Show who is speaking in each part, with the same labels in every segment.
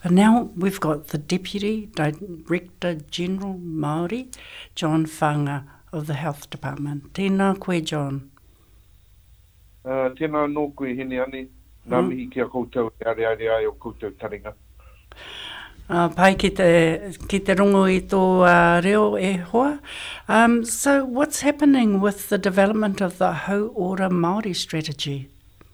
Speaker 1: And now we've got the Deputy Director General Māori, John Whanga of the Health Department. Tēnā koe, John.
Speaker 2: Tēnā nō koe hene ane, nā mihi kia koutou e are ai o koutou taringa.
Speaker 1: Pai ki te rongo I tō reo e hoa. So what's happening with the development of the Hau Ora Māori strategy?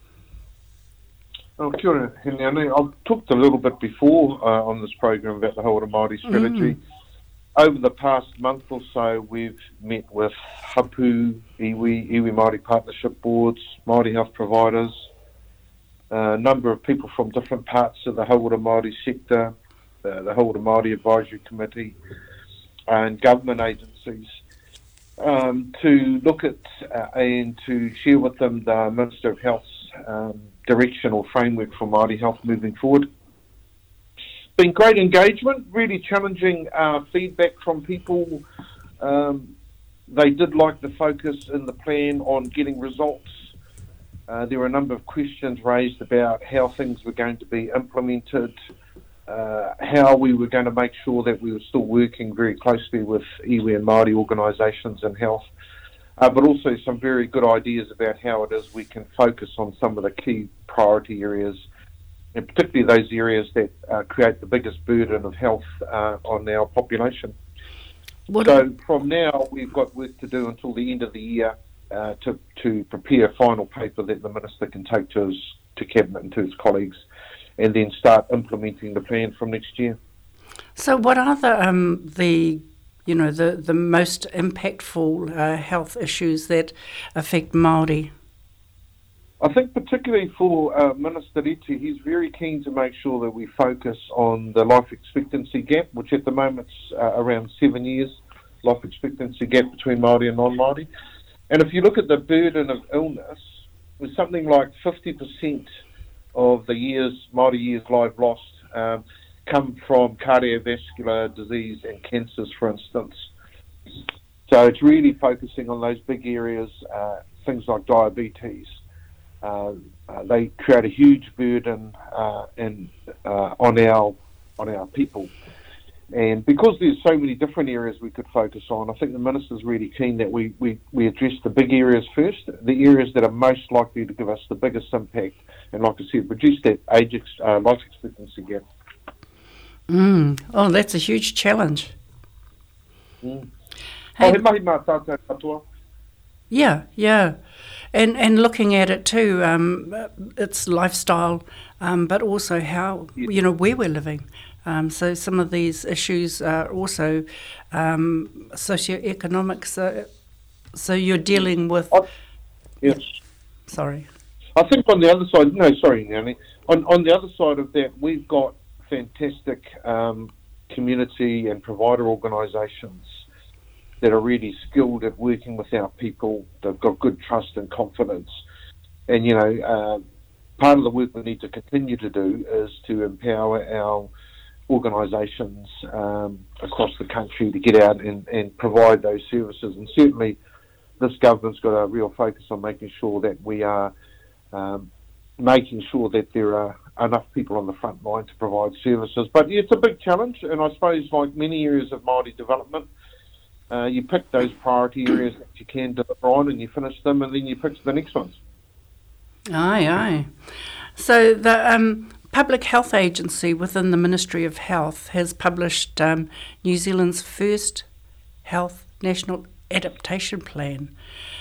Speaker 2: Oh, kia ora, hene ane. I've talked a little bit before on this program about the Hau Ora Māori strategy. Over the past month or so, we've met with Hapu, Iwi Māori Partnership Boards, Māori health providers, a number of people from different parts of the Hau Ora Māori sector, the Hau Ora Māori Advisory Committee, and government agencies to look at and to share with them the Minister of Health's direction or framework for Māori health moving forward. Been great engagement, really challenging feedback from people. They did like the focus in the plan on getting results. There were a number of questions raised about how things were going to be implemented, how we were going to make sure that we were still working very closely with iwi and Māori organisations in health, but also some very good ideas about how it is we can focus on some of the key priority areas, and particularly those areas that create the biggest burden of health on our population. So from now, we've got work to do until the end of the year to prepare a final paper that the Minister can take to Cabinet and to his colleagues, and then start implementing the plan from next year.
Speaker 1: So what are the most impactful health issues that affect Māori?
Speaker 2: I think particularly for Minister Reti, he's very keen to make sure that we focus on the life expectancy gap, which at the moment's around 7 years, life expectancy gap between Māori and non-Māori. And if you look at the burden of illness, with something like 50% of the Māori years life lost come from cardiovascular disease and cancers, for instance. So it's really focusing on those big areas, things like diabetes. They create a huge burden on our people. And because there's so many different areas we could focus on, I think the Minister's really keen that we address the big areas first, the areas that are most likely to give us the biggest impact, and like I said, reduce that life expectancy gap.
Speaker 1: Oh, that's a huge challenge.
Speaker 2: Hey.
Speaker 1: Yeah. And looking at it too, it's lifestyle, but also how, where we're living. So some of these issues are also socioeconomic. So you're dealing with...
Speaker 2: Yes.
Speaker 1: Sorry.
Speaker 2: I think on the other side... No, sorry, Naomi. On the other side of that, we've got fantastic community and provider organisations that are really skilled at working with our people. They've got good trust and confidence. And, part of the work we need to continue to do is to empower our organisations across the country to get out and provide those services. And certainly this government's got a real focus on making sure that we are making sure that there are enough people on the front line to provide services. But yeah, it's a big challenge, and I suppose like many areas of Māori development, you pick those priority areas that you can deliver on and you finish them, and then you pick the next ones.
Speaker 1: Aye. So the Public Health Agency within the Ministry of Health has published New Zealand's first health national adaptation plan.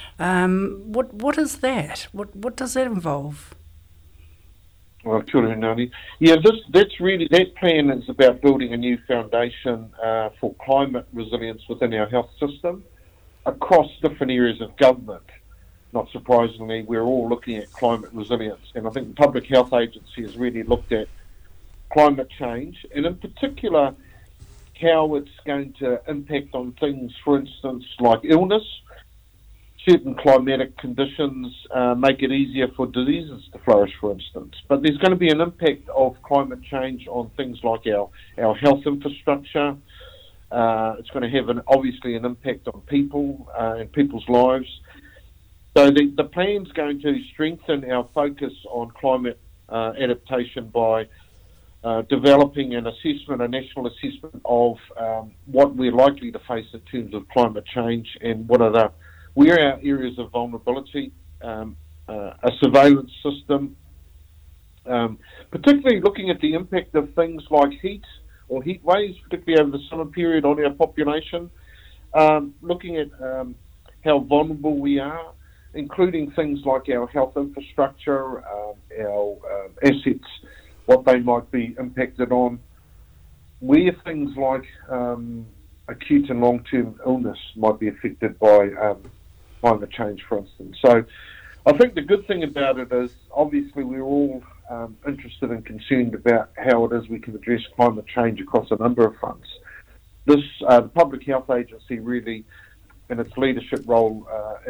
Speaker 1: What is that? What does that involve?
Speaker 2: Well, kia ora, Nani. Yeah, that plan is about building a new foundation for climate resilience within our health system across different areas of government. Not surprisingly, we're all looking at climate resilience, and I think the Public Health Agency has really looked at climate change, and in particular, how it's going to impact on things, for instance, like illness. Certain climatic conditions make it easier for diseases to flourish, for instance. But there's going to be an impact of climate change on things like our health infrastructure. It's going to have obviously an impact on people and people's lives. So the plan's going to strengthen our focus on climate adaptation by developing an assessment, a national assessment of what we're likely to face in terms of climate change and where our areas of vulnerability, a surveillance system, particularly looking at the impact of things like heat or heat waves, particularly over the summer period on our population, looking at how vulnerable we are, including things like our health infrastructure, our assets, what they might be impacted on, where things like acute and long-term illness might be affected by climate change, for instance. So I think the good thing about it is, obviously, we're all interested and concerned about how it is we can address climate change across a number of fronts. This, the Public Health Agency really, in its leadership role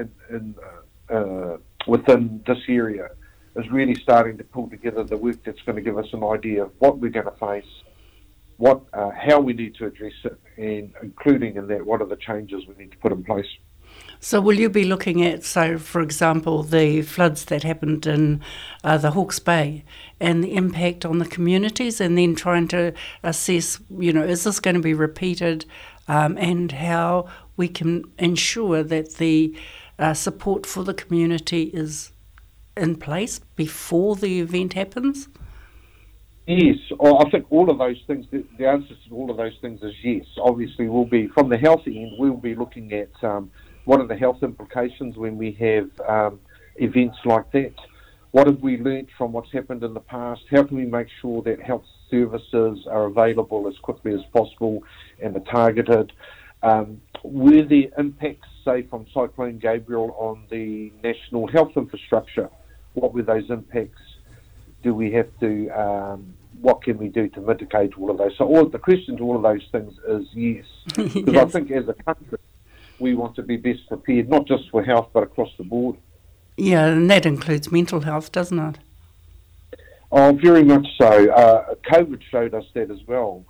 Speaker 2: within this area, is really starting to pull together the work that's going to give us an idea of what we're going to face, how we need to address it, and including in that, what are the changes we need to put in place.
Speaker 1: So will you be looking at, so for example, the floods that happened in the Hawke's Bay and the impact on the communities, and then trying to assess, is this going to be repeated, and how we can ensure that the support for the community is in place before the event happens?
Speaker 2: Yes, I think all of those things, the answer to all of those things is yes. Obviously, we'll be, from the health end, we'll be looking at what are the health implications when we have events like that. What have we learnt from what's happened in the past? How can we make sure that health services are available as quickly as possible and are targeted? Were there impacts, say, from Cyclone Gabriel on the national health infrastructure? What were those impacts? Do we have to, what can we do to mitigate all of those? So the question to all of those things is yes. Because
Speaker 1: Yes.
Speaker 2: I think as a country, we want to be best prepared, not just for health, but across the board.
Speaker 1: Yeah, and that includes mental health, doesn't it?
Speaker 2: Oh, very much so. COVID showed us that as well.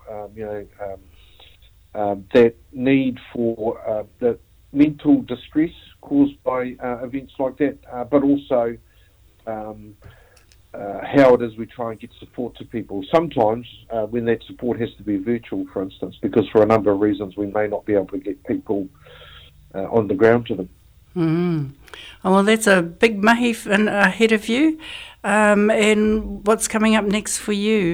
Speaker 2: That need for the mental distress caused by events like that, but also how it is we try and get support to people. Sometimes when that support has to be virtual, for instance, because for a number of reasons we may not be able to get people on the ground to them.
Speaker 1: Mm. Oh, well, that's a big mahi ahead of you. And what's coming up next for you?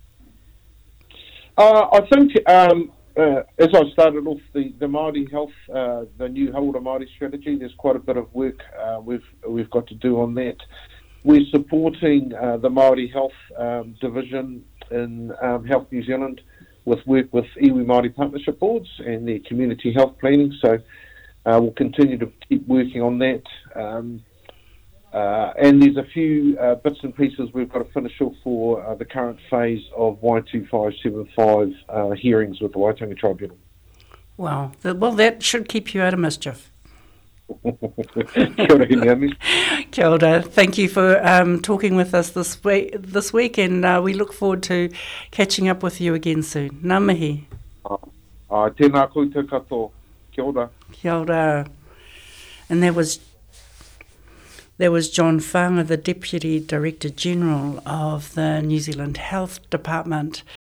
Speaker 2: I think, as I started off, the Māori Health, the new Hauora Māori strategy, there's quite a bit of work we've got to do on that. We're supporting the Māori Health Division in Health New Zealand with work with iwi Māori partnership boards and their community health planning. So we'll continue to keep working on that. And there's a few bits and pieces we've got to finish off for the current phase of Y2575 hearings with the Waitangi Tribunal.
Speaker 1: Wow. Well, that should keep you out of mischief.
Speaker 2: Kia ora, Naomi.
Speaker 1: Kia ora. Thank you for talking with us this week, and we look forward to catching up with you again soon. Ngā mihi.
Speaker 2: Tēnā koutou katoa. Kia ora.
Speaker 1: Kia ora. And there was John Whanga, the Deputy Director General of the New Zealand Health Department,